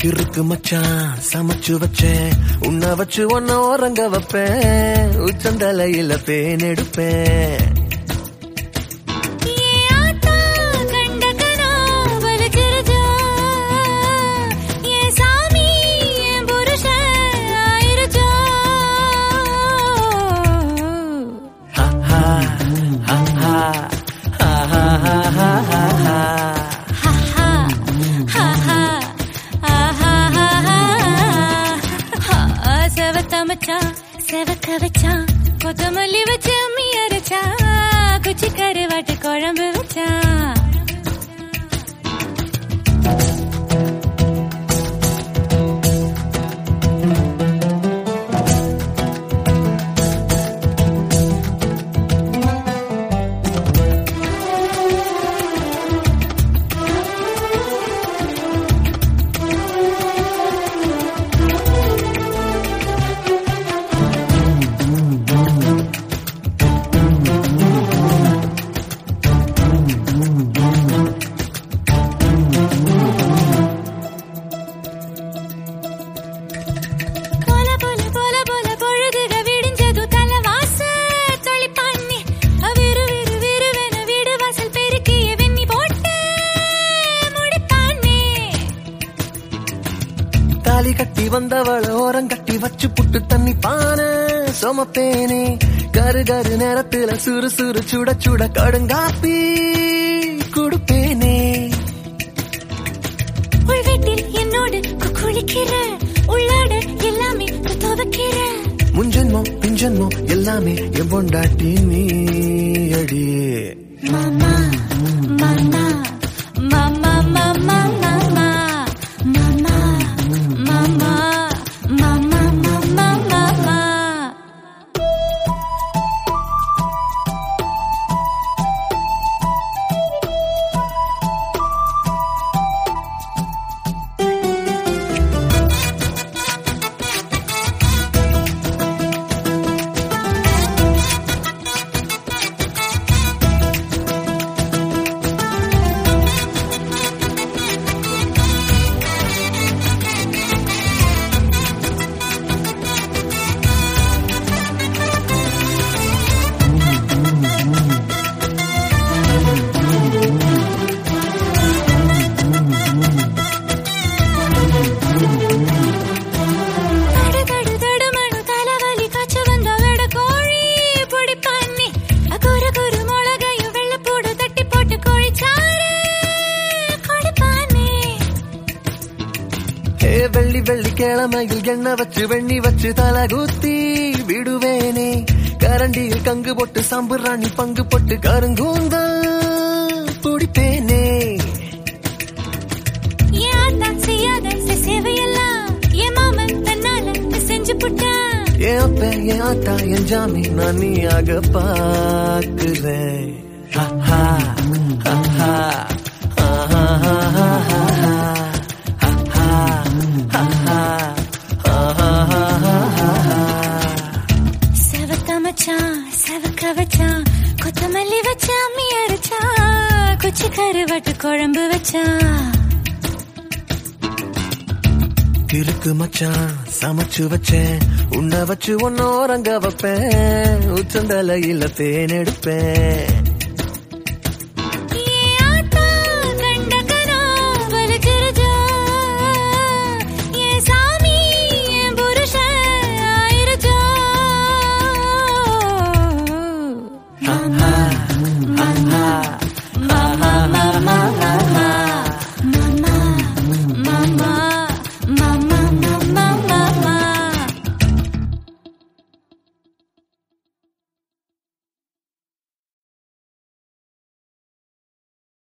கிறுக்கு மச்சான் சமைச்சு வச்சேன் உன்ன வச்சு ஒன்ன ஓரங்க வைப்பேன் உச்சந்தலையில பேன் எடுப்பேன் செவக்க வச்சா கொத்தமல்லி வச்சு அம்மி அரைச்சா குச்சி கருவாட்டு குழம்பு வச்சா தாலி கட்டி வந்தவள ஓரங்கட்டி வச்சு புட்டு தண்ணி பானை சோமப்பேனே கரு கரு நேரத்துல சுறு சுறு சுட சுட கடுங்காப்பி கொடுப்பேனே உள்வீட்டில் என்னோடு குளிக்கிற உள்ளாட எல்லாமே துவக்கிற முன்ஜென்மோ பின்ஜென்மோ எல்லாமே என் பொண்டாட்டி நீ அடி மாமா மாமா மாமா மாமா வெள்ளி வெள்ளி கிழமையில் எண்ணெய் வச்சு வெண்ணி வச்சு தலை குத்தி விடுவேனே கரண்டியில் கங்கு போட்டு சாம்பிராணி பங்கு போட்டு கருங்கூந்தல் பிடிப்பேனே என் அப்ப என் ஆத்தா என் ஜாமி நான் நீயாக பாக்குறேன் செவக்க வச்சா கொத்தமல்லி வச்சா அம்மி அரைச்சா குச்சி கருவாட்டு குழம்பு வச்சா கிறுக்கு மச்சான் சமைச்சு வச்சேன் உன்ன வச்சு ஒன்ன ஓரங்க வைப்பேன் உச்சந்தலையில தேன் எடுப்பேன்